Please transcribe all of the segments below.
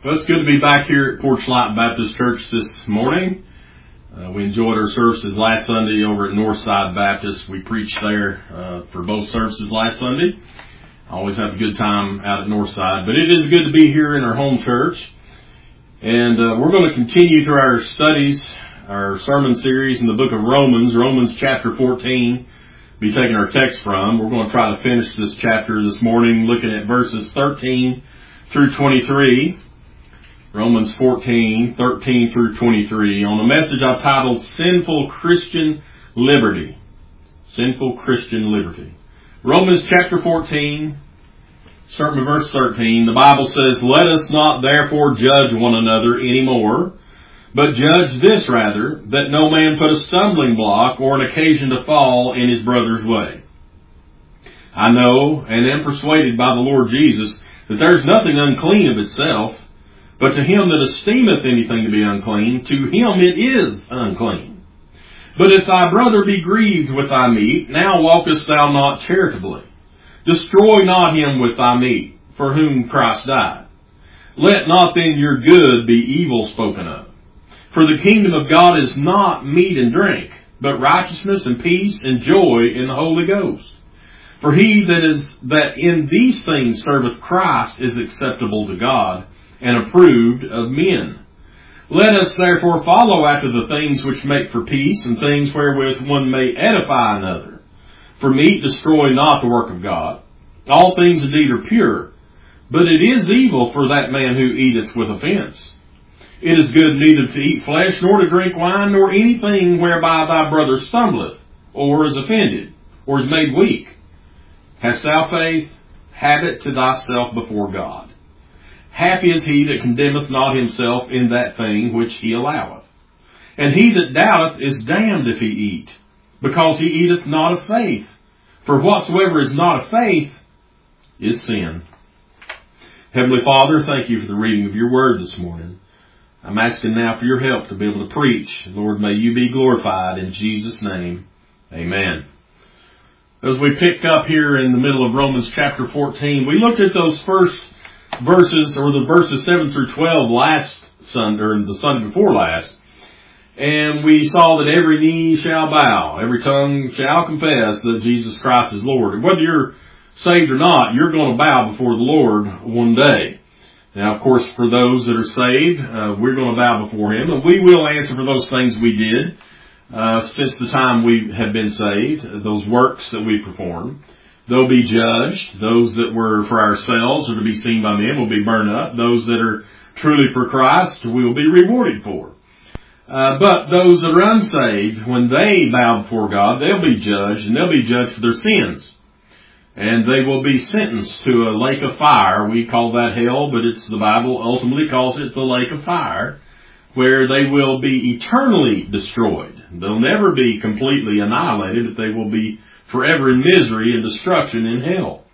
Well, it's good to be back here at Porchlight Baptist Church this morning. We enjoyed our services last Sunday over at Northside Baptist. We preached there for both services last Sunday. I always have a good time out at Northside, but it is good to be here in our home church. And we're going to continue through our studies, our sermon series in the book of Romans chapter 14. Be taking our text from. We're going to try to finish this chapter this morning looking at verses 13 through 23. Romans 14, 13 through 23, on a message I've titled Sinful Christian Liberty. Sinful Christian Liberty. Romans chapter 14, starting with verse 13, the Bible says, "Let us not therefore judge one another any more, but judge this rather, that no man put a stumbling block or an occasion to fall in his brother's way. I know and am persuaded by the Lord Jesus that there is nothing unclean of itself, but to him that esteemeth anything to be unclean, to him it is unclean. But if thy brother be grieved with thy meat, now walkest thou not charitably. Destroy not him with thy meat, for whom Christ died. Let not then your good be evil spoken of. For the kingdom of God is not meat and drink, but righteousness and peace and joy in the Holy Ghost. For he that in these things serveth Christ is acceptable to God, and approved of men. Let us therefore follow after the things which make for peace, and things wherewith one may edify another. For meat destroy not the work of God. All things indeed are pure, but it is evil for that man who eateth with offence. It is good neither to eat flesh, nor to drink wine, nor anything whereby thy brother stumbleth, or is offended, or is made weak. Hast thou faith? Have it to thyself before God. Happy is he that condemneth not himself in that thing which he alloweth. And he that doubteth is damned if he eat, because he eateth not of faith. For whatsoever is not of faith is sin." Heavenly Father, thank you for the reading of your word this morning. I'm asking now for your help to be able to preach. Lord, may you be glorified in Jesus' name. Amen. As we pick up here in the middle of Romans chapter 14, we looked at those first verses, or the verses 7 through 12 last Sunday, or the Sunday before last, and we saw that every knee shall bow, every tongue shall confess that Jesus Christ is Lord. And whether you're saved or not, you're going to bow before the Lord one day. Now, of course, for those that are saved, we're going to bow before Him, and we will answer for those things we did since the time we have been saved, those works that we performed. They'll be judged. Those that were for ourselves or to be seen by men will be burned up. Those that are truly for Christ we will be rewarded for. But those that are unsaved, when they bow before God, they'll be judged, and they'll be judged for their sins. And they will be sentenced to a lake of fire. We call that hell, but the Bible ultimately calls it the lake of fire, where they will be eternally destroyed. They'll never be completely annihilated, but they will be forever in misery and destruction in hell.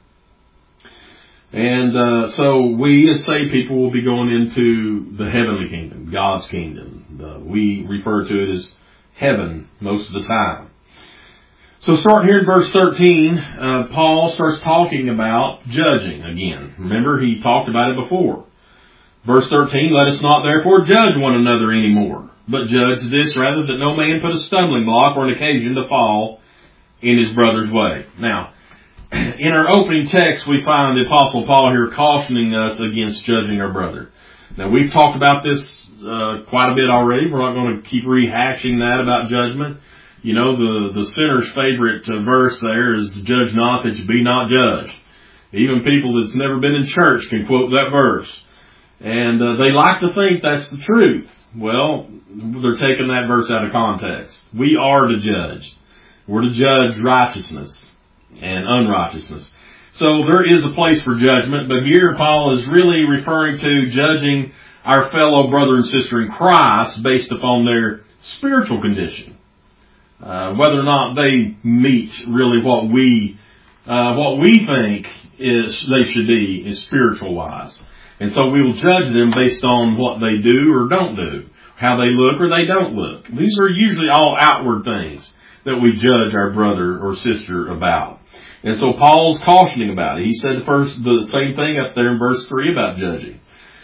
And so we as saved people will be going into the heavenly kingdom, God's kingdom. We refer to it as heaven most of the time. So starting here in verse 13, Paul starts talking about judging again. Remember, he talked about it before. Verse 13, "Let us not therefore judge one another any more, but judge this rather, that no man put a stumbling block or an occasion to fall in his brother's way." Now, in our opening text, we find the Apostle Paul here cautioning us against judging our brother. Now, we've talked about this quite a bit already. We're not going to keep rehashing that about judgment. You know, the sinner's favorite verse there is, "Judge not that you be not judged." Even people that's never been in church can quote that verse. And they like to think that's the truth. Well, they're taking that verse out of context. We are to judge. We're to judge righteousness and unrighteousness. So there is a place for judgment, but here Paul is really referring to judging our fellow brother and sister in Christ based upon their spiritual condition. Whether or not they meet really what we think is they should be is spiritual wise. And so we will judge them based on what they do or don't do, how they look or they don't look. These are usually all outward things that we judge our brother or sister about. And so Paul's cautioning about it. He said the same thing up there in verse 3 about judging.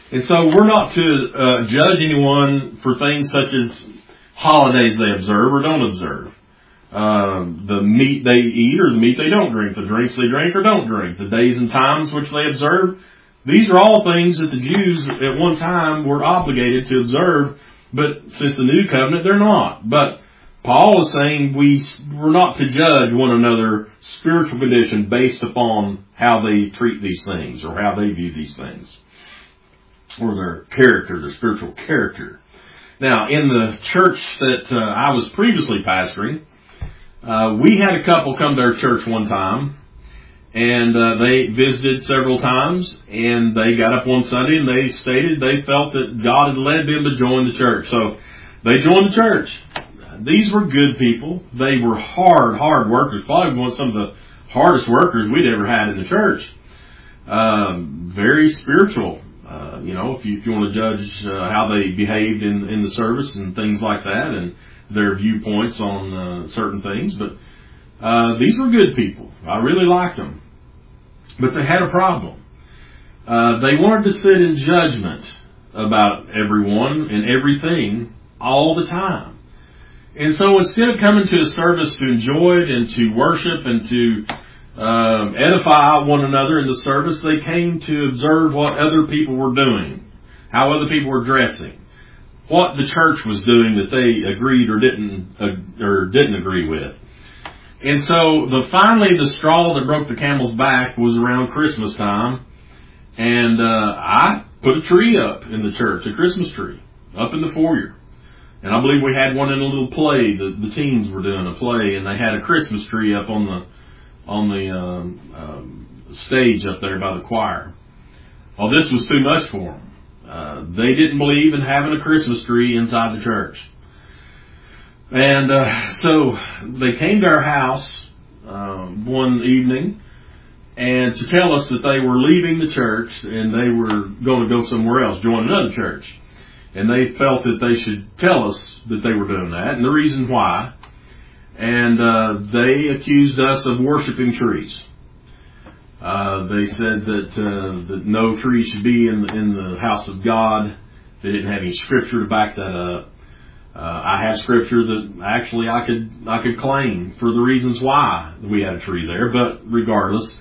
And so we're not to judge anyone for things such as holidays they observe or don't observe. The meat they eat or the meat they don't drink, the drinks they drink or don't drink, the days and times which they observe. These are all things that the Jews at one time were obligated to observe, but since the New Covenant, they're not. But Paul is saying we're not to judge one another's spiritual condition based upon how they treat these things or how they view these things, or their character, their spiritual character. Now, in the church that I was previously pastoring, we had a couple come to our church one time, and they visited several times, and they got up one Sunday and they stated they felt that God had led them to join the church. So they joined the church. These were good people. They were hard workers, probably some of the hardest workers we'd ever had in the church. Very spiritual. If you want to judge how they behaved in the service and things like that, and their viewpoints on certain things. But these were good people. I really liked them. But they had a problem. They wanted to sit in judgment about everyone and everything all the time. And so instead of coming to a service to enjoy it and to worship and to edify one another in the service, they came to observe what other people were doing, how other people were dressing, what the church was doing that they agreed or didn't agree with. And so finally the straw that broke the camel's back was around Christmas time, and I put a tree up in the church, a Christmas tree, up in the foyer. And I believe we had one in a little play. The teens were doing a play, and they had a Christmas tree up on the stage up there by the choir. Well, this was too much for them. They didn't believe in having a Christmas tree inside the church. And so they came to our house one evening and to tell us that they were leaving the church and they were going to go somewhere else, join another church. And they felt that they should tell us that they were doing that and the reason why. And they accused us of worshiping trees. They said that no tree should be in the house of God. They didn't have any scripture to back that up. I have scripture that actually I could claim for the reasons why we had a tree there. But regardless,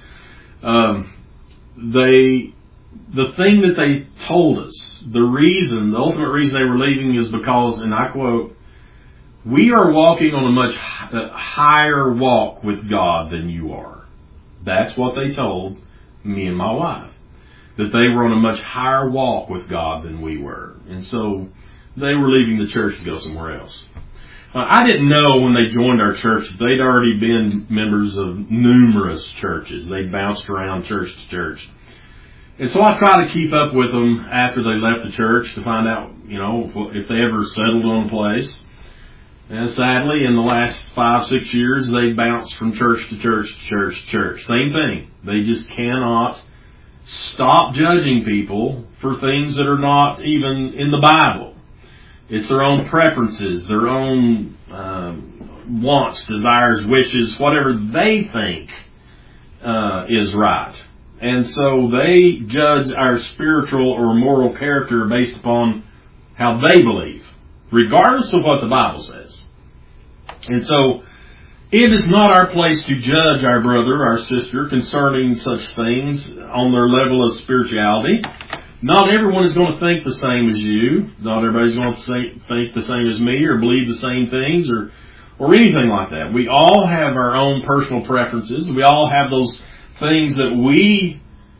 the thing that they told us, the ultimate reason they were leaving is because, and I quote, "We are walking on a much higher walk with God than you are." That's what they told me and my wife, that they were on a much higher walk with God than we were. And so they were leaving the church to go somewhere else. I didn't know when they joined our church that they'd already been members of numerous churches. They bounced around church to church. And so I tried to keep up with them after they left the church to find out, if they ever settled on a place. And sadly, in the last 5-6 years, they bounced from church to church to church to church. Same thing. They just cannot stop judging people for things that are not even in the Bible. It's their own preferences, their own wants, desires, wishes, whatever they think is right. And so they judge our spiritual or moral character based upon how they believe, regardless of what the Bible says. And so it is not our place to judge our brother, our sister, concerning such things on their level of spirituality. Not everyone is going to think the same as you. Not everybody's going to think the same as me or believe the same things or anything like that. We all have our own personal preferences. We all have those things that we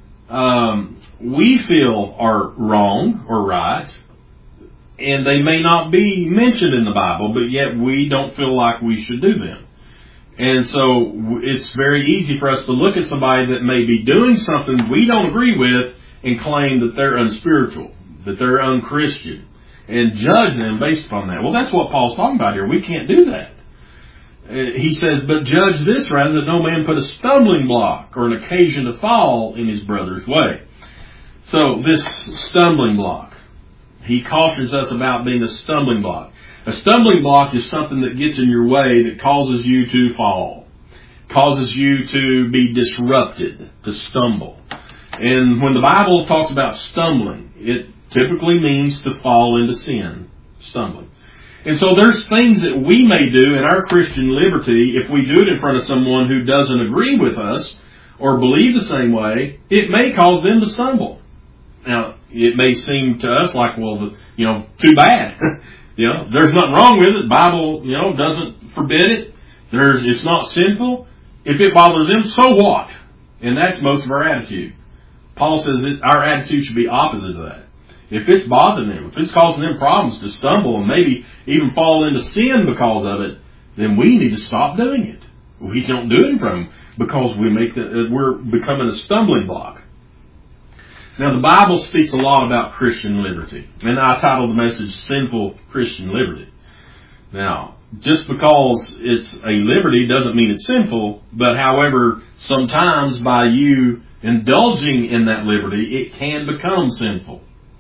feel are wrong or right, and they may not be mentioned in the Bible, but yet we don't feel like we should do them. And so it's very easy for us to look at somebody that may be doing something we don't agree with and claim that they're unspiritual, that they're unchristian, and judge them based upon that. Well, that's what Paul's talking about here. We can't do that. He says, but judge this rather that no man put a stumbling block or an occasion to fall in his brother's way. So this stumbling block, he cautions us about being a stumbling block. A stumbling block is something that gets in your way that causes you to fall, causes you to be disrupted, to stumble. And when the Bible talks about stumbling, typically means to fall into sin, stumbling. And so there's things that we may do in our Christian liberty, if we do it in front of someone who doesn't agree with us or believe the same way, it may cause them to stumble. Now, it may seem to us like, well, too bad. There's nothing wrong with it. The Bible, doesn't forbid it. It's not sinful. If it bothers them, so what? And that's most of our attitude. Paul says that our attitude should be opposite of that. If it's bothering them, if it's causing them problems to stumble and maybe even fall into sin because of it, then we need to stop doing it. We don't do it in front of them because we're becoming a stumbling block. Now, the Bible speaks a lot about Christian liberty, and I titled the message, Sinful Christian Liberty. Now, just because it's a liberty doesn't mean it's sinful, but however, sometimes by you indulging in that liberty, it can become sinful.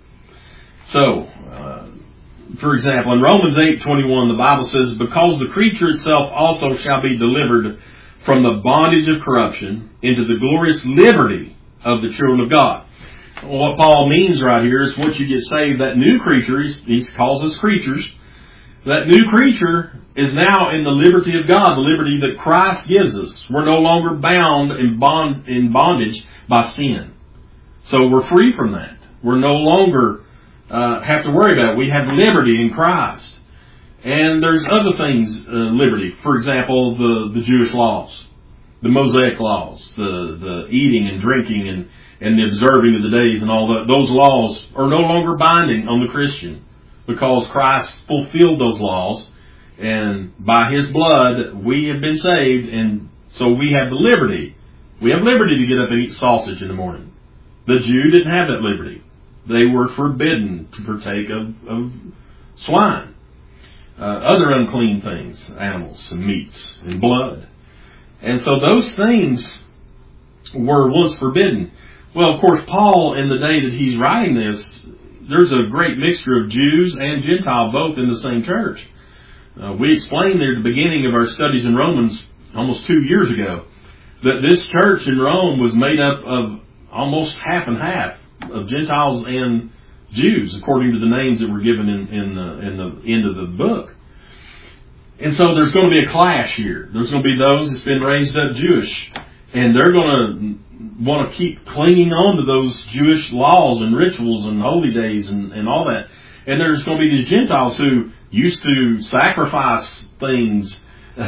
So, for example, in Romans 8:21, the Bible says, because the creature itself also shall be delivered from the bondage of corruption into the glorious liberty of the children of God. What Paul means right here is once you get saved, that new creature, he calls us creatures, that new creature is now in the liberty of God, the liberty that Christ gives us. We're no longer bound in bondage by sin. So we're free from that. We're no longer have to worry about it. We have liberty in Christ. And there's other things, liberty. For example, the Jewish laws, the Mosaic laws, the eating and drinking and the observing of the days and all that. Those laws are no longer binding on the Christian because Christ fulfilled those laws. And by His blood, we have been saved. And so we have the liberty. We have liberty to get up and eat sausage in the morning. The Jew didn't have that liberty. They were forbidden to partake of swine, other unclean things, animals and meats and blood. And so those things were once forbidden. Well, of course, Paul, in the day that he's writing this, there's a great mixture of Jews and Gentile both in the same church. We explained there at the beginning of our studies in Romans almost 2 years ago that this church in Rome was made up of almost half and half of Gentiles and Jews, according to the names that were given in the end of the book. And so there's going to be a clash here. There's going to be those that's been raised up Jewish, and they're going to want to keep clinging on to those Jewish laws and rituals and holy days and all that. And there's going to be these Gentiles who used to sacrifice things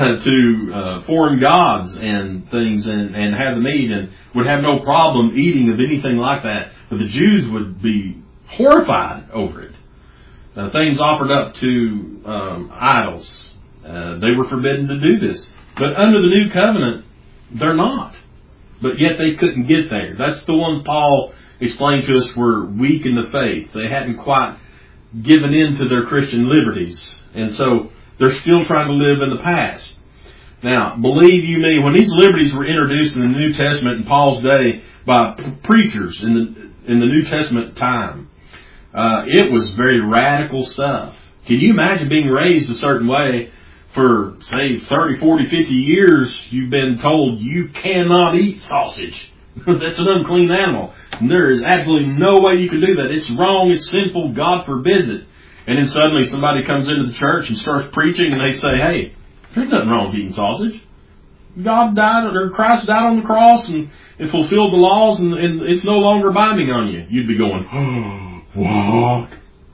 to foreign gods and things and have them eat and would have no problem eating of anything like that. But the Jews would be horrified over it. Things offered up to idols. They were forbidden to do this. But under the new covenant, they're not. But yet they couldn't get there. That's the ones Paul explained to us were weak in the faith. They hadn't quite given in to their Christian liberties. And so they're still trying to live in the past. Now, believe you me, when these liberties were introduced in the New Testament in Paul's day by preachers in the New Testament time, it was very radical stuff. Can you imagine being raised a certain way for, say, 30, 40, 50 years? You've been told you cannot eat sausage. That's an unclean animal. And there is absolutely no way you can do that. It's wrong. It's sinful. God forbids it. And then suddenly somebody comes into the church and starts preaching and they say, hey, there's nothing wrong with eating sausage. God died, or Christ died on the cross and fulfilled the laws and it's no longer binding on you. You'd be going, oh, what?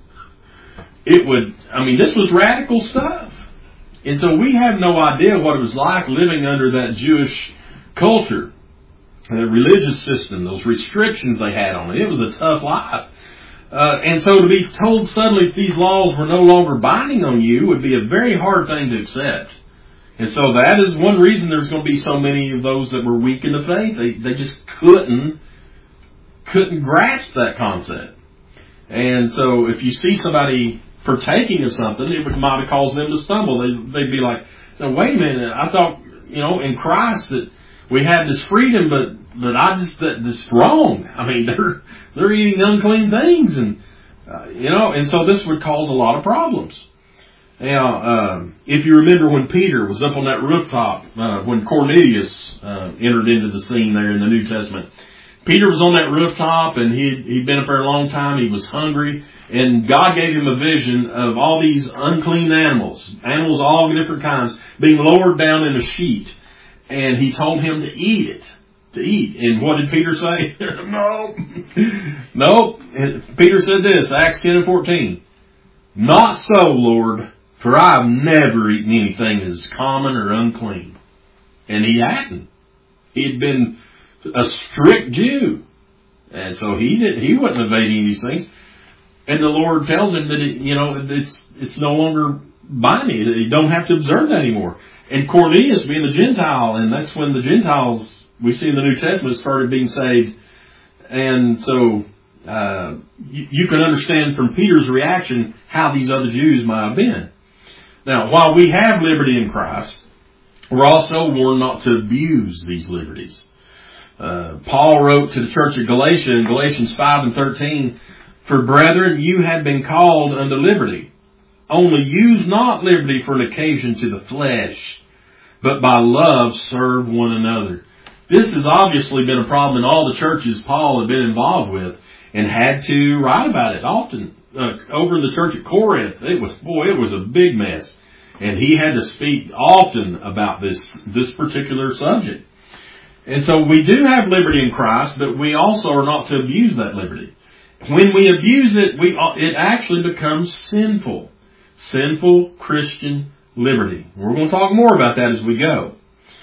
This was radical stuff. And so we have no idea what it was like living under that Jewish culture, the religious system, those restrictions they had on it. It was a tough life. And so to be told suddenly that these laws were no longer binding on you would be a very hard thing to accept. And so that is one reason there's going to be so many of those that were weak in the faith. They just couldn't grasp that concept. And so if you see somebody partaking of something, it might have caused them to stumble. They'd be like, no, wait a minute, I thought, in Christ that we had this freedom, but that's wrong. They're eating unclean things, and and so this would cause a lot of problems. Now, if you remember when Peter was up on that rooftop, when Cornelius entered into the scene there in the New Testament, Peter was on that rooftop, and he'd been up there a long time. He was hungry, and God gave him a vision of all these unclean animals of all different kinds, being lowered down in a sheet. And he told him to eat it. And what did Peter say? No. And Peter said this, Acts 10:14. Not so, Lord, for I have never eaten anything that is common or unclean. And he hadn't. He'd been a strict Jew. And so he wouldn't have ate any of these things. And the Lord tells him that it's no longer binding. You don't have to observe that anymore. And Cornelius being the Gentile, and that's when the Gentiles we see in the New Testament started being saved. And so you can understand from Peter's reaction how these other Jews might have been. Now, while we have liberty in Christ, we're also warned not to abuse these liberties. Paul wrote to the church at Galatia in Galatians 5:13, "For brethren, you have been called unto liberty. Only use not liberty for an occasion to the flesh, but by love serve one another." This has obviously been a problem in all the churches Paul had been involved with and had to write about it often. Over in the church at Corinth, it was a big mess. And he had to speak often about this particular subject. And so we do have liberty in Christ, but we also are not to abuse that liberty. When we abuse it, it actually becomes sinful. Sinful Christian liberty. We're going to talk more about that as we go.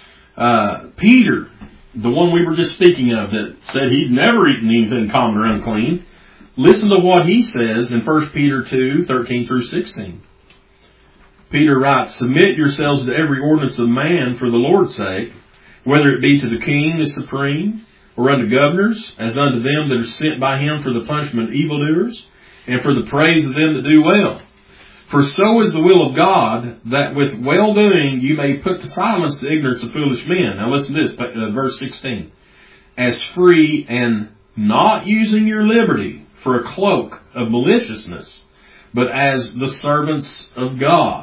Peter, the one we were just speaking of that said he'd never eaten anything common or unclean, listen to what he says in 1 Peter 2:13 through 16. Peter writes, "Submit yourselves to every ordinance of man for the Lord's sake, whether it be to the king, the supreme, or unto governors, as unto them that are sent by him for the punishment of evildoers, and for the praise of them that do well. For so is the will of God, that with well-doing you may put to silence the ignorance of foolish men." Now listen to this, verse 16. "As free, and not using your liberty for a cloak of maliciousness, but as the servants of God."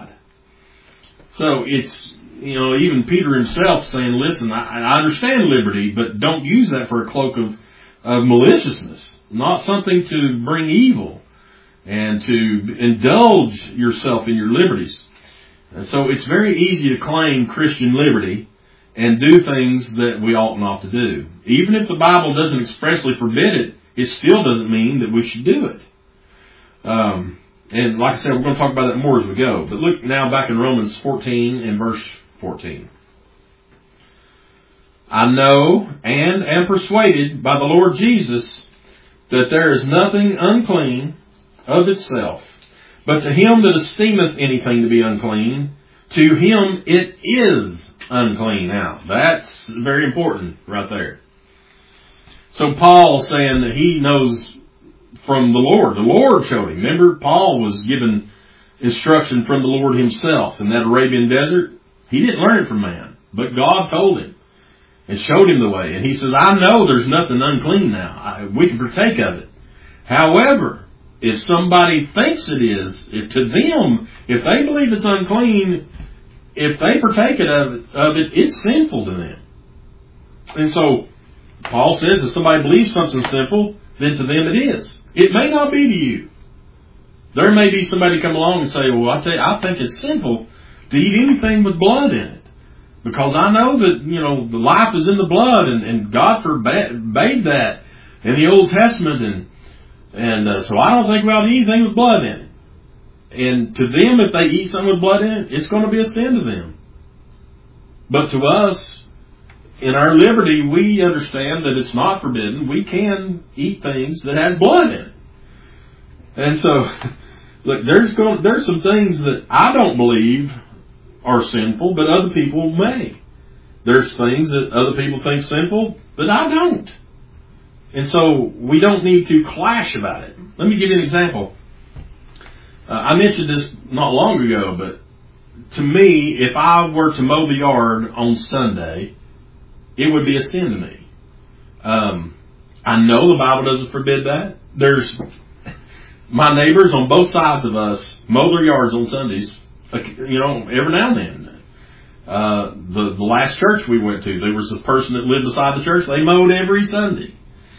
So it's, even Peter himself saying, listen, I understand liberty, but don't use that for a cloak of maliciousness. Not something to bring evil and to indulge yourself in your liberties. And so it's very easy to claim Christian liberty and do things that we ought not to do. Even if the Bible doesn't expressly forbid it, it still doesn't mean that we should do it. And like I said, we're going to talk about that more as we go. But look now back in Romans 14 and verse 14. "I know and am persuaded by the Lord Jesus that there is nothing unclean of itself, but to him that esteemeth anything to be unclean, to him it is unclean." Now, that's very important right there. So Paul's saying that he knows from the Lord. The Lord showed him. Remember, Paul was given instruction from the Lord himself in that Arabian desert. He didn't learn it from man, but God told him and showed him the way. And he says, I know there's nothing unclean now. We can partake of it. However, if somebody thinks it is, if they believe it's unclean, if they partake of it, it's sinful to them. And so Paul says if somebody believes something's sinful, then to them it is. It may not be to you. There may be somebody come along and say, well, I think it's sinful to eat anything with blood in it. Because I know that, the life is in the blood, and God forbade that in the Old Testament, and so I don't think we ought to eat anything with blood in it. And to them, if they eat something with blood in it, it's going to be a sin to them. But to us, in our liberty, we understand that it's not forbidden. We can eat things that have blood in it. And so, look, there's some things that I don't believe are sinful, but other people may. There's things that other people think sinful, but I don't. And so, we don't need to clash about it. Let me give you an example. I mentioned this not long ago, but to me, if I were to mow the yard on Sunday, it would be a sin to me. I know the Bible doesn't forbid that. My neighbors on both sides of us mow their yards on Sundays, every now and then. The last church we went to, there was a person that lived beside the church. They mowed every Sunday.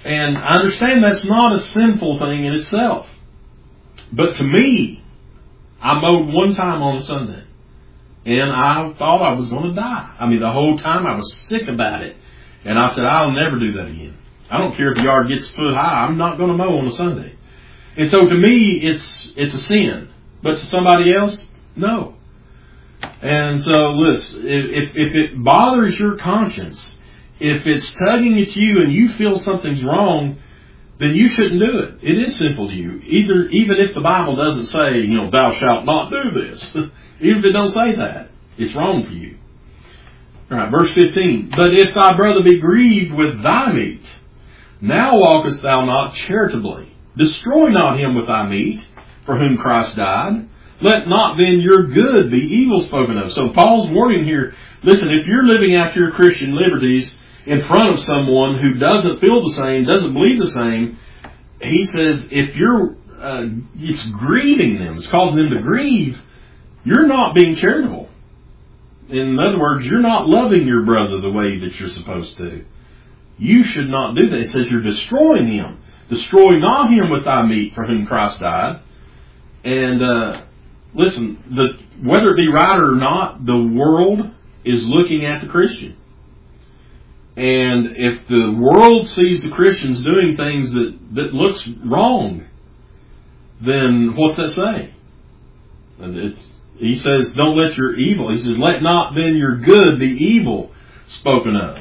And I understand that's not a sinful thing in itself. But to me, I mowed one time on a Sunday. And I thought I was going to die. I mean, the whole time I was sick about it. And I said, I'll never do that again. I don't care if the yard gets foot high. I'm not going to mow on a Sunday. And so to me, it's a sin. But to somebody else, no. And so, listen, if it bothers your conscience, if it's tugging at you and you feel something's wrong, then you shouldn't do it. It is sinful to you. Even if the Bible doesn't say, thou shalt not do this. Even if it don't say that, it's wrong for you. All right, verse 15. But if thy brother be grieved with thy meat, now walkest thou not charitably. Destroy not him with thy meat, for whom Christ died. Let not then your good be evil spoken of. So Paul's warning here, listen, if you're living out your Christian liberties in front of someone who doesn't feel the same, doesn't believe the same, he says if you're, it's grieving them, it's causing them to grieve, you're not being charitable. In other words, you're not loving your brother the way that you're supposed to. You should not do that. It says you're destroying him. Destroy not him with thy meat, for whom Christ died. And listen, whether it be right or not, the world is looking at the Christian. And if the world sees the Christians doing things that looks wrong, then what's that say? And he says, don't let your evil, he says, let not then your good be evil spoken of.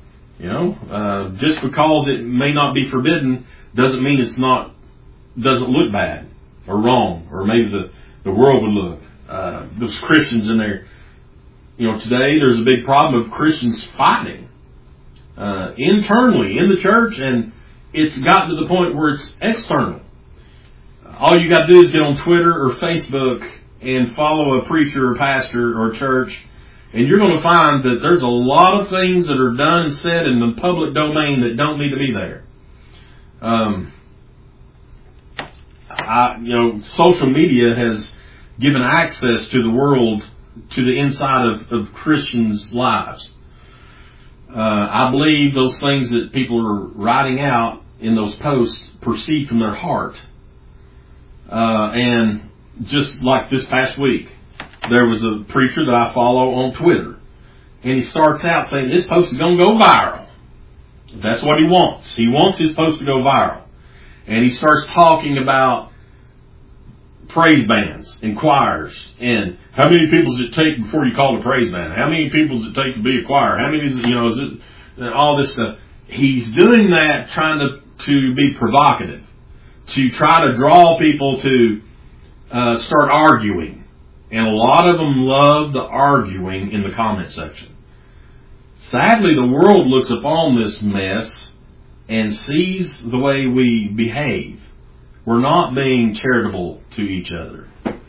Just because it may not be forbidden doesn't mean doesn't look bad or wrong, or maybe the world would look. Those Christians in there, today there's a big problem of Christians fighting internally in the church, and it's gotten to the point where it's external. All you got to do is get on Twitter or Facebook and follow a preacher or pastor or church, and you're going to find that there's a lot of things that are done and said in the public domain that don't need to be there. Social media has given access to the world, to the inside of Christians' lives. I believe those things that people are writing out in those posts proceed from their heart. And just like this past week, there was a preacher that I follow on Twitter, and he starts out saying, this post is going to go viral. That's what he wants. He wants his post to go viral. And he starts talking about praise bands and choirs, and how many people does it take before you call a praise band? How many people does it take to be a choir? How many is it, all this stuff. He's doing that trying to be provocative, to try to draw people to start arguing. And a lot of them love the arguing in the comment section. Sadly, the world looks upon this mess and sees the way we behave. We're not being charitable to each other.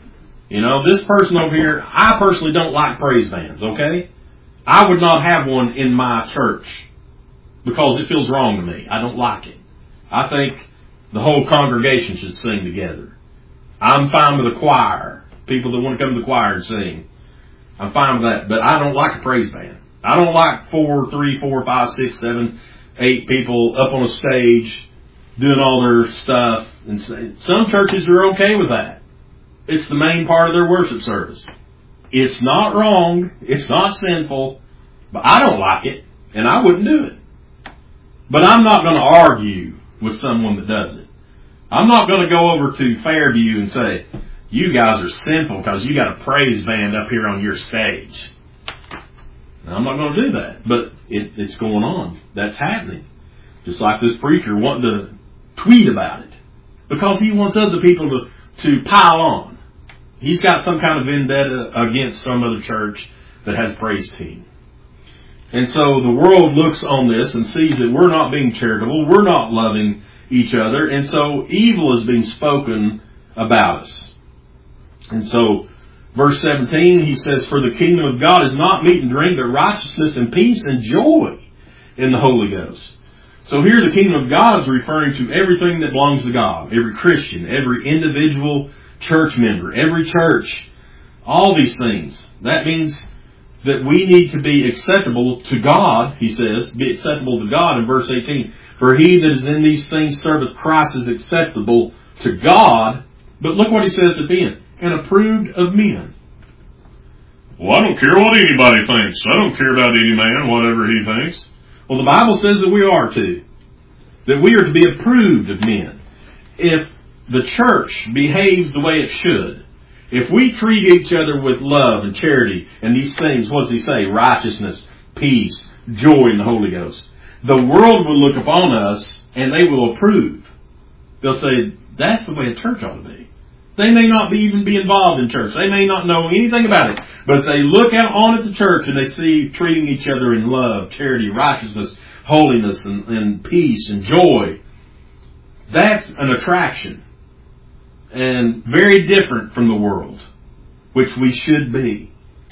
This person over here, I personally don't like praise bands, okay? I would not have one in my church because it feels wrong to me. I don't like it. I think the whole congregation should sing together. I'm fine with a choir. People that want to come to the choir and sing. I'm fine with that. But I don't like a praise band. I don't like 3, 4, 5, 6, 7, 8 people up on a stage doing all their stuff. And some churches are okay with that. It's the main part of their worship service. It's not wrong. It's not sinful. But I don't like it. And I wouldn't do it. But I'm not going to argue with someone that does it. I'm not going to go over to Fairview and say, you guys are sinful because you got a praise band up here on your stage. Now, I'm not going to do that. But it's going on. That's happening. Just like this preacher wanting to tweet about it. Because he wants other people to pile on. He's got some kind of vendetta against some other church that has a praise team. And so the world looks on this and sees that we're not being charitable. We're not loving each other. And so evil is being spoken about us. And so, verse 17, he says, for the kingdom of God is not meat and drink, but righteousness and peace and joy in the Holy Ghost. So here the kingdom of God is referring to everything that belongs to God. Every Christian, every individual church member, every church, all these things. That means that we need to be acceptable to God, he says, be acceptable to God in verse 18. For he that is in these things serveth Christ is acceptable to God. But look what he says at the end. And approved of men. Well, I don't care what anybody thinks. I don't care about any man, whatever he thinks. Well, the Bible says that we are to. That we are to be approved of men. If the church behaves the way it should, if we treat each other with love and charity and these things, what does he say? Righteousness, peace, joy in the Holy Ghost. The world will look upon us and they will approve. They'll say, that's the way a church ought to be. They may not even be involved in church. They may not know anything about it. But if they look out on at the church and they see treating each other in love, charity, righteousness, holiness, and peace and joy, that's an attraction. And very different from the world, which we should be.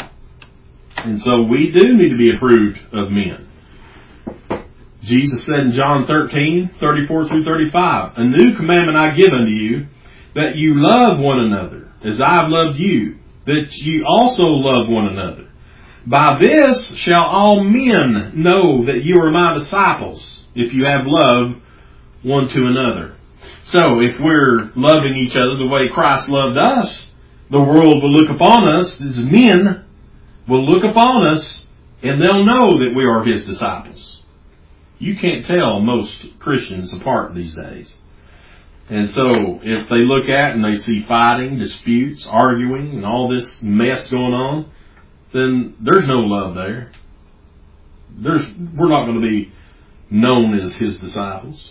And so we do need to be approved of men. Jesus said in John 13:34 through 35, a new commandment I give unto you, that you love one another, as I have loved you, that you also love one another. By this shall all men know that you are my disciples, if you have love one to another. So, if we're loving each other the way Christ loved us, the world will look upon us as men, will look upon us, and they'll know that we are His disciples. You can't tell most Christians apart these days. And so, if they look at and they see fighting, disputes, arguing, and all this mess going on, then there's no love there. We're not going to be known as His disciples.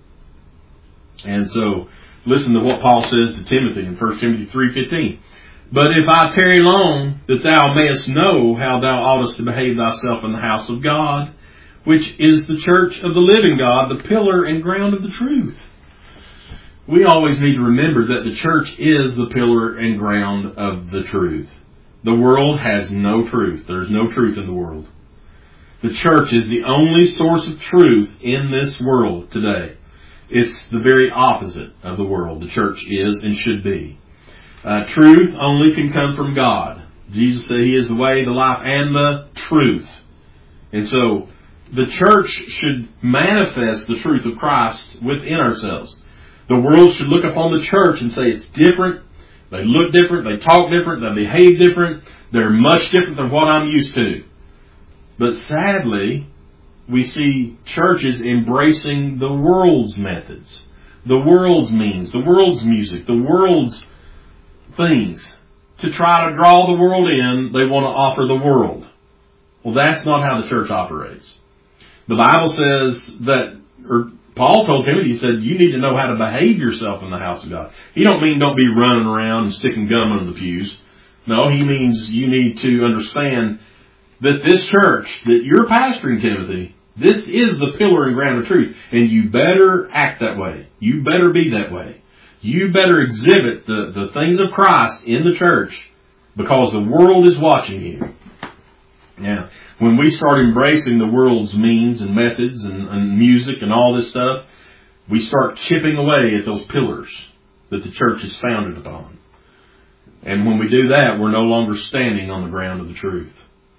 And so, listen to what Paul says to Timothy in 1 Timothy 3:15. But if I tarry long, that thou mayest know how thou oughtest to behave thyself in the house of God, which is the church of the living God, the pillar and ground of the truth. We always need to remember that the church is the pillar and ground of the truth. The world has no truth. There's no truth in the world. The church is the only source of truth in this world today. It's the very opposite of the world. The church is and should be. Truth only can come from God. Jesus said He is the way, the life, and the truth. And so, the church should manifest the truth of Christ within ourselves. The world should look upon the church and say it's different. They look different. They talk different. They behave different. They're much different than what I'm used to. But sadly, we see churches embracing the world's methods, the world's means, the world's music, the world's things. To try to draw the world in, they want to offer the world. Well, that's not how the church operates. The Bible says that, or Paul told Timothy, he said, you need to know how to behave yourself in the house of God. He don't mean don't be running around and sticking gum under the pews. No, he means you need to understand that this church that you're pastoring, Timothy, this is the pillar and ground of truth. And you better act that way. You better be that way. You better exhibit the things of Christ in the church, because the world is watching you. Now, when we start embracing the world's means and methods and music and all this stuff, we start chipping away at those pillars that the church is founded upon. And when we do that, we're no longer standing on the ground of the truth.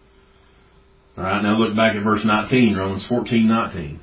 All right, now look back at verse 19, Romans 14:19.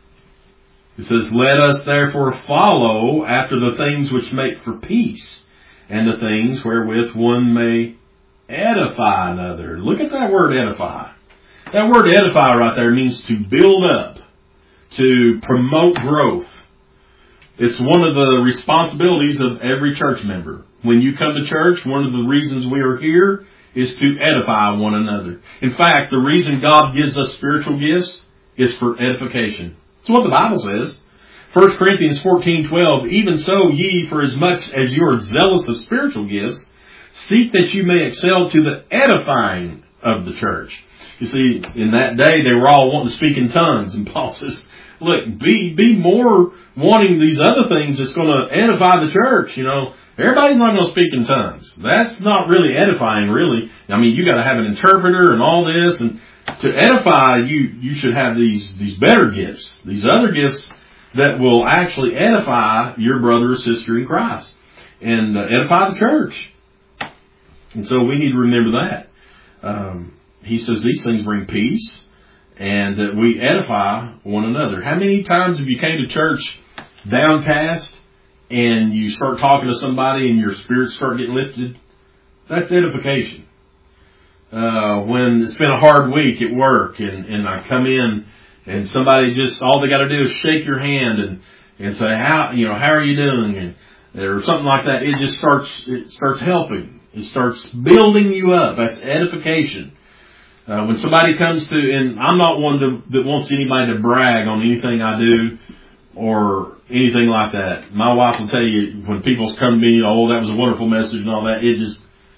It says, let us therefore follow after the things which make for peace, and the things wherewith one may edify another. Look at that word edify. That word edify right there means to build up, to promote growth. It's one of the responsibilities of every church member. When you come to church, one of the reasons we are here is to edify one another. In fact, the reason God gives us spiritual gifts is for edification. That's what the Bible says. 1 Corinthians 14:12, even so ye, for as much as you are zealous of spiritual gifts, seek that you may excel to the edifying of the church. You see, in that day, they were all wanting to speak in tongues. And Paul says, look, be more wanting these other things that's going to edify the church. You know, everybody's not going to speak in tongues. That's not really edifying, really. I mean, you got to have an interpreter and all this. And to edify, you should have these better gifts, these other gifts that will actually edify your brother or sister in Christ and edify the church. And so we need to remember that. He says these things bring peace. and that we edify one another. How many times have you came to church downcast and you start talking to somebody and your spirits start getting lifted? That's edification. When it's been a hard week at work and I come in and somebody just, all they got to do is shake your hand and say, how are you doing? Or something like that. It just starts helping. It starts building you up. That's edification. When somebody comes to, and I'm not one that wants anybody to brag on anything I do or anything like that. My wife will tell you when people come to me, oh, that was a wonderful message and all that. It just,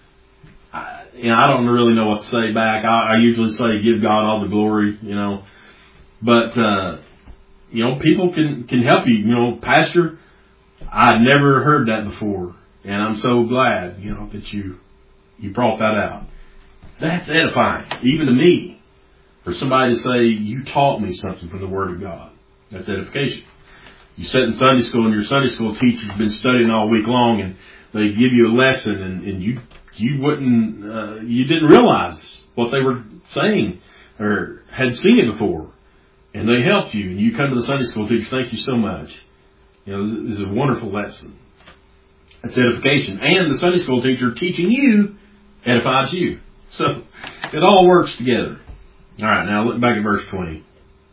I don't really know what to say back. I usually say give God all the glory, But, people can help you. Pastor, I'd never heard that before. And I'm so glad, that you brought that out. That's edifying, even to me. For somebody to say, you taught me something from the Word of God. That's edification. You sit in Sunday school and your Sunday school teacher's been studying all week long and they give you a lesson and you didn't realize what they were saying or had seen it before. And they helped you and you come to the Sunday school teacher, thank you so much. This is a wonderful lesson. That's edification. And the Sunday school teacher teaching you edifies you. So it all works together. All right, now look back at verse 20.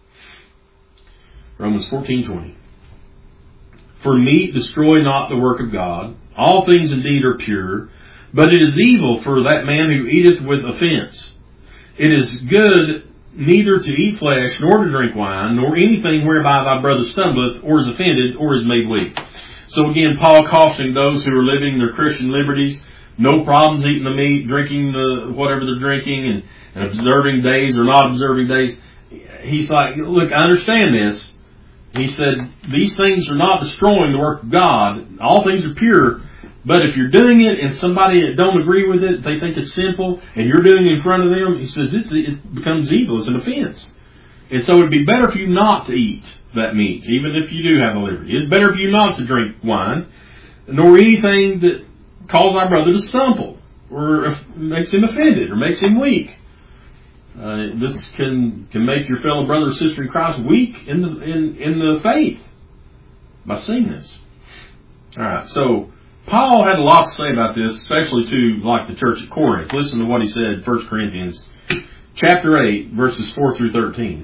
Romans 14:20. For meat destroy not the work of God. All things indeed are pure, but it is evil for that man who eateth with offense. It is good neither to eat flesh, nor to drink wine, nor anything whereby thy brother stumbleth, or is offended, or is made weak. So again, Paul cautioning those who are living their Christian liberties, no problems eating the meat, drinking the whatever they're drinking, and observing days or not observing days. He's like, look, I understand this. He said, these things are not destroying the work of God. All things are pure. But if you're doing it and somebody that don't agree with it, they think it's simple, and you're doing it in front of them, he says it becomes evil. It's an offense. And so it'd be better for you not to eat that meat, even if you do have a liberty. It's better for you not to drink wine, nor anything that causes our brother to stumble, or makes him offended, or makes him weak. This can make your fellow brother or sister in Christ weak in the faith by seeing this. All right, so Paul had a lot to say about this, especially to like the church at Corinth. Listen to what he said in 1 Corinthians chapter 8, verses 4 through 13.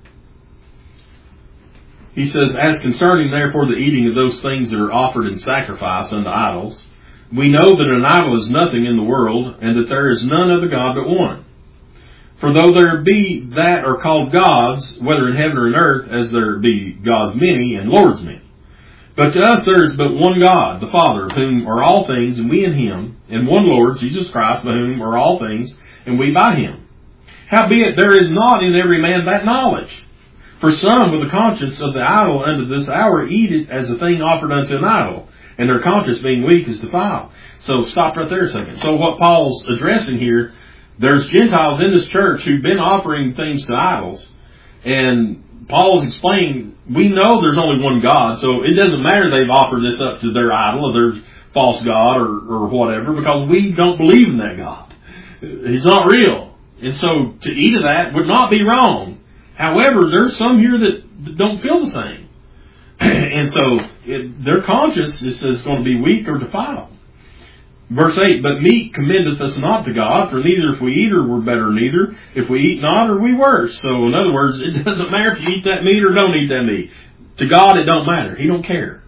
He says, as concerning therefore the eating of those things that are offered in sacrifice unto idols, we know that an idol is nothing in the world, and that there is none other God but one. For though there be that are called gods, whether in heaven or in earth, as there be gods many and lords many. But to us there is but one God, the Father, of whom are all things, and we in him, and one Lord, Jesus Christ, by whom are all things, and we by him. Howbeit there is not in every man that knowledge. For some with the conscience of the idol unto this hour eat it as a thing offered unto an idol, and their conscience being weak is defiled. So stop right there a second. So what Paul's addressing here, there's Gentiles in this church who've been offering things to idols, and Paul is explaining, we know there's only one God, so it doesn't matter they've offered this up to their idol or their false God or whatever, because we don't believe in that God. He's not real. And so to eat of that would not be wrong. However, there's some here that don't feel the same. And so their conscience is going to be weak or defiled. Verse 8, but meat commendeth us not to God, for neither if we eat or we're better neither. If we eat not, are we worse. So in other words, it doesn't matter if you eat that meat or don't eat that meat. To God, it don't matter. He don't care.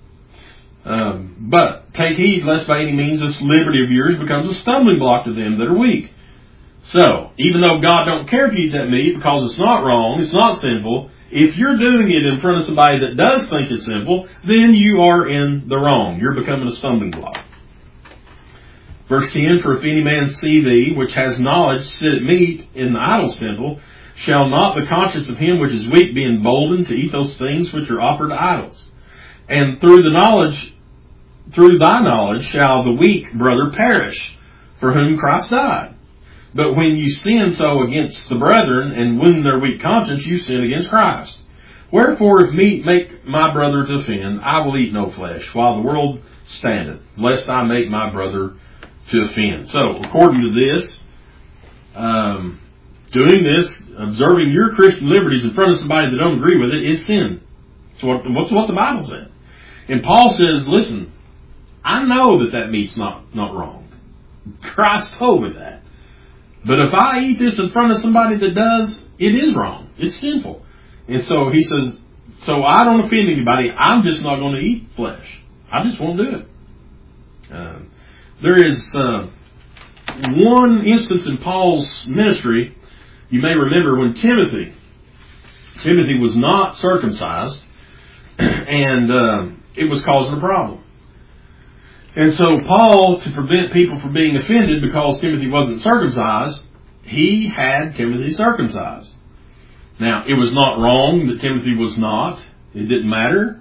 But take heed lest by any means this liberty of yours becomes a stumbling block to them that are weak. So, even though God don't care if you eat that meat because it's not wrong, it's not sinful, if you're doing it in front of somebody that does think it's sinful, then you are in the wrong. You're becoming a stumbling block. Verse 10, for if any man see thee, which has knowledge, sit at meat in the idol's temple, shall not the conscience of him which is weak be emboldened to eat those things which are offered to idols? And through thy knowledge shall the weak brother perish, for whom Christ died. But when you sin so against the brethren, and wound their weak conscience, you sin against Christ. Wherefore, if meat make my brother to offend, I will eat no flesh, while the world standeth, lest I make my brother to offend. So, according to this, doing this observing your Christian liberties in front of somebody that don't agree with it is sin. So what's what the Bible said. And Paul says, listen, I know that meat's not wrong. Christ told me that. But if I eat this in front of somebody that does, it is wrong. It's sinful. And so he says, so I don't offend anybody. I'm just not going to eat flesh. I just won't do it. There is one instance in Paul's ministry. You may remember when Timothy was not circumcised, and it was causing a problem. And so Paul, to prevent people from being offended because Timothy wasn't circumcised, he had Timothy circumcised. Now, it was not wrong that Timothy was not. It didn't matter.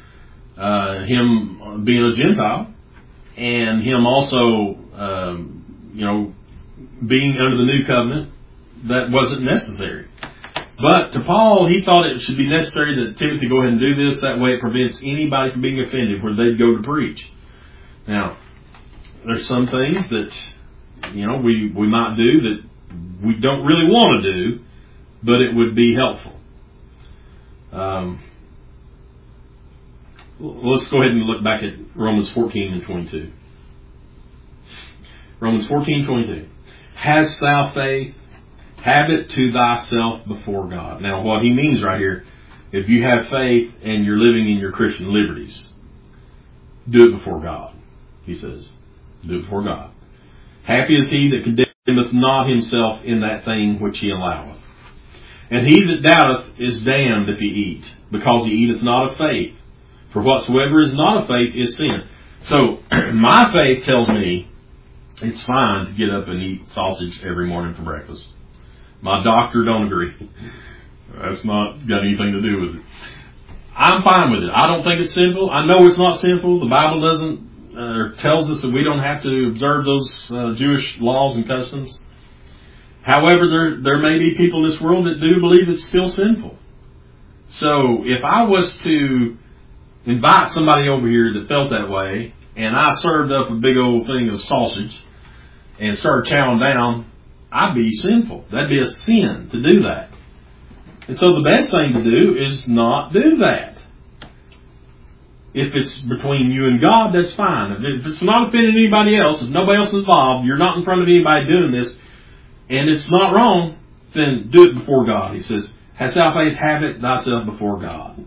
Him being a Gentile, and him also, being under the new covenant, that wasn't necessary. But to Paul, he thought it should be necessary that Timothy go ahead and do this. That way it prevents anybody from being offended where they'd go to preach. Now, there's some things that, we might do that we don't really want to do, but it would be helpful. Let's go ahead and look back at Romans 14 and 22. Romans 14:22. Hast thou faith? Have it to thyself before God. Now, what he means right here, if you have faith and you're living in your Christian liberties, do it before God, he says. Do it before God. Happy is he that condemneth not himself in that thing which he alloweth. And he that doubteth is damned if he eat, because he eateth not of faith. For whatsoever is not of faith is sin. So, my faith tells me it's fine to get up and eat sausage every morning for breakfast. My doctor don't agree. That's not got anything to do with it. I'm fine with it. I don't think it's sinful. I know it's not sinful. The Bible doesn't tells us that we don't have to observe those Jewish laws and customs. However, there may be people in this world that do believe it's still sinful. So if I was to invite somebody over here that felt that way, and I served up a big old thing of sausage and started chowing down, I'd be sinful. That'd be a sin to do that. And so the best thing to do is not do that. If it's between you and God, that's fine. If it's not offending anybody else, if nobody else is involved, you're not in front of anybody doing this, and it's not wrong, then do it before God. He says, hast thou faith, have it thyself before God.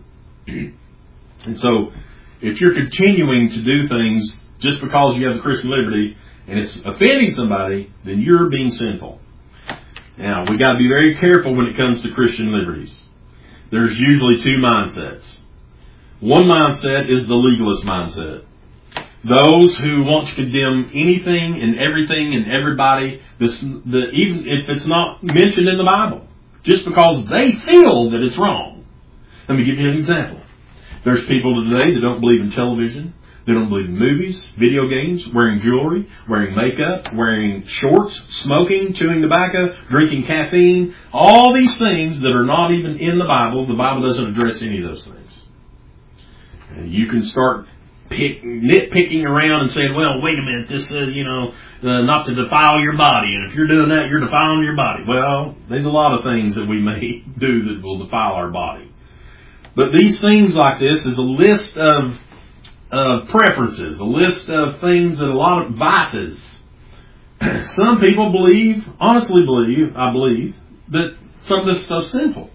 And so, if you're continuing to do things just because you have the Christian liberty and it's offending somebody, then you're being sinful. Now, we got to be very careful when it comes to Christian liberties. There's usually two mindsets. One mindset is the legalist mindset. Those who want to condemn anything and everything and everybody, even if it's not mentioned in the Bible, just because they feel that it's wrong. Let me give you an example. There's people today that don't believe in television. They don't believe in movies, video games, wearing jewelry, wearing makeup, wearing shorts, smoking, chewing tobacco, drinking caffeine. All these things that are not even in the Bible doesn't address any of those things. And you can start nitpicking around and saying, well, wait a minute, this says, not to defile your body. And if you're doing that, you're defiling your body. Well, there's a lot of things that we may do that will defile our body. But these things like this is a list of preferences, a list of things that a lot of vices. Some people honestly believe, I believe, that some of this stuff's sinful.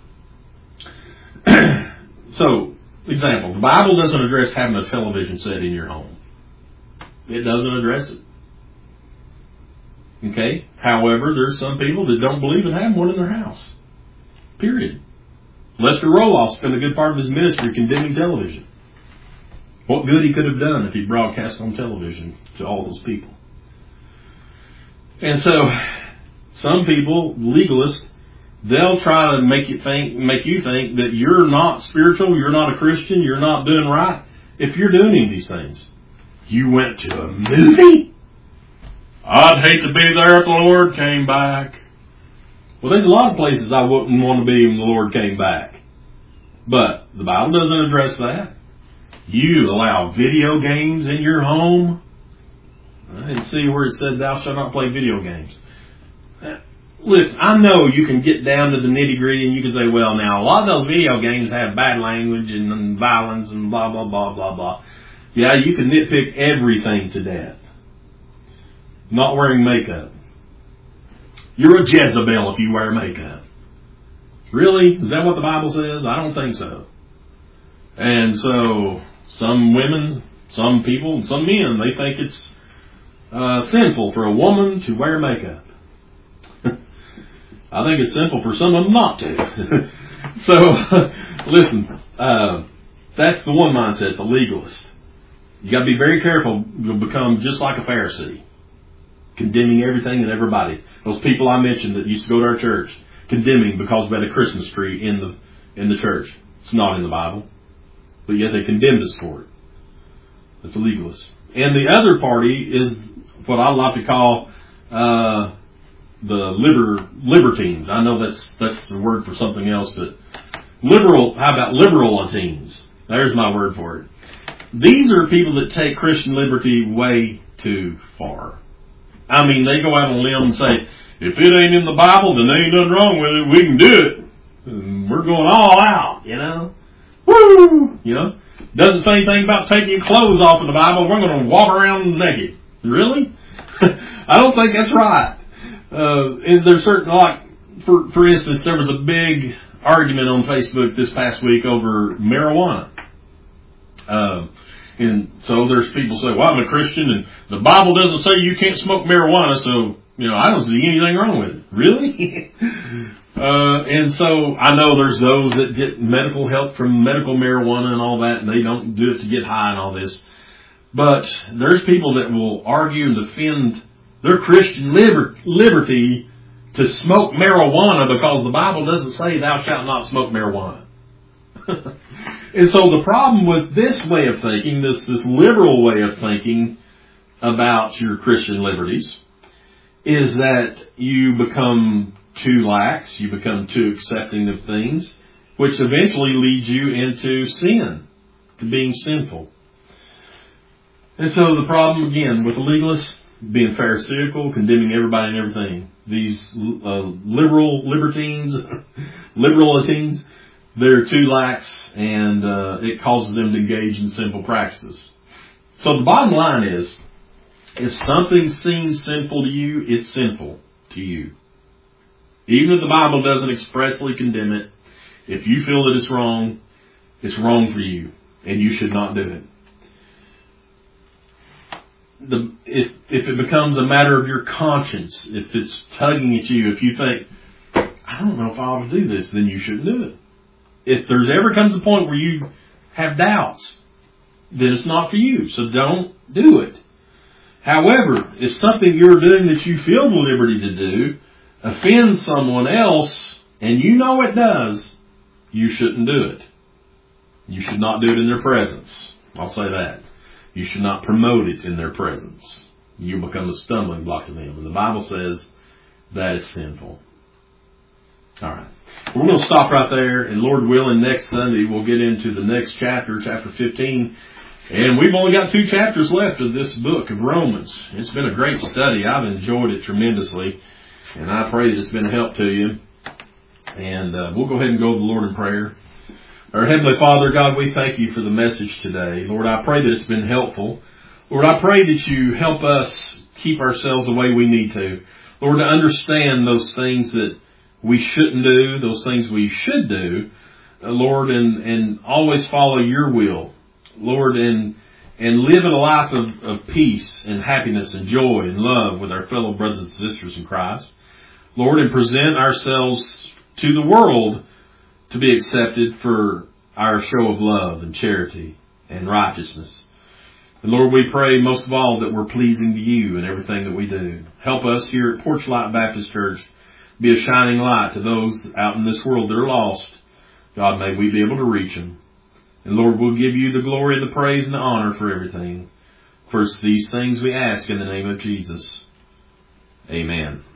So, example, the Bible doesn't address having a television set in your home. It doesn't address it. Okay? However, there's some people that don't believe in having one in their house. Period. Lester Roloff spent a good part of his ministry condemning television. What good he could have done if he broadcast on television to all those people. And so, some people, legalists, they'll try to make you think that you're not spiritual, you're not a Christian, you're not doing right if you're doing any of these things. You went to a movie? I'd hate to be there if the Lord came back. Well, there's a lot of places I wouldn't want to be when the Lord came back. But the Bible doesn't address that. You allow video games in your home? I didn't see where it said thou shalt not play video games. listen, I know you can get down to the nitty gritty and you can say, well, now, a lot of those video games have bad language and violence and blah, blah, blah, blah, blah. Yeah, you can nitpick everything to death. Not wearing makeup. You're a Jezebel if you wear makeup. Really? Is that what the Bible says? I don't think so. And so, some women, some people, and some men, they think it's sinful for a woman to wear makeup. I think it's sinful for some of them not to. So, listen, that's the one mindset, the legalist. You got to be very careful. You'll become just like a Pharisee, condemning everything and everybody. Those people I mentioned that used to go to our church, condemning because we had a Christmas tree in the church. It's not in the Bible, but yet they condemned us for it. That's a legalist. And the other party is what I like to call the libertines. I know that's the word for something else, but liberal. How about liberal-teens? There's my word for it. These are people that take Christian liberty way too far. I mean, they go out on a limb and say, if it ain't in the Bible, then there ain't nothing wrong with it. We can do it. And we're going all out, you know. Woo! You know. Doesn't say anything about taking your clothes off in the Bible. We're going to walk around naked. Really? I don't think that's right. And there's certain, like, for instance, there was a big argument on Facebook this past week over marijuana. And so there's people say, well, I'm a Christian and the Bible doesn't say you can't smoke marijuana, so, you know, I don't see anything wrong with it. Really? And so I know there's those that get medical help from medical marijuana and all that, and they don't do it to get high and all this. But there's people that will argue and defend their Christian liberty to smoke marijuana because the Bible doesn't say thou shalt not smoke marijuana. And so the problem with this way of thinking, this liberal way of thinking about your Christian liberties, is that you become too lax, you become too accepting of things, which eventually leads you into sin, to being sinful. And so the problem, again, with the legalists, being pharisaical, condemning everybody and everything. These libertines, they're too lax, and it causes them to engage in sinful practices. So the bottom line is, if something seems sinful to you, it's sinful to you. Even if the Bible doesn't expressly condemn it, if you feel that it's wrong for you, and you should not do it. If it becomes a matter of your conscience, if it's tugging at you, if you think, I don't know if I ought to do this, then you shouldn't do it. If there's ever comes a point where you have doubts, then it's not for you. So don't do it. However, if something you're doing that you feel the liberty to do offends someone else, and you know it does, you shouldn't do it. You should not do it in their presence. I'll say that. You should not promote it in their presence. You become a stumbling block to them. And the Bible says that is sinful. All right. We're going to stop right there, and Lord willing, next Sunday we'll get into the next chapter, chapter 15. And we've only got 2 chapters left of this book of Romans. It's been a great study. I've enjoyed it tremendously, and I pray that it's been a help to you. And we'll go ahead and go to the Lord in prayer. Our Heavenly Father, God, we thank you for the message today. Lord, I pray that it's been helpful. Lord, I pray that you help us keep ourselves the way we need to. Lord, to understand those things that we shouldn't do, those things we should do, Lord, and always follow your will, Lord, and live in a life of peace and happiness and joy and love with our fellow brothers and sisters in Christ. Lord, and present ourselves to the world to be accepted for our show of love and charity and righteousness. And Lord, we pray most of all that we're pleasing to you in everything that we do. Help us here at Porchlight Baptist Church be a shining light to those out in this world that are lost. God, may we be able to reach them. And Lord, we'll give you the glory and the praise and the honor for everything. For it's these things we ask in the name of Jesus. Amen.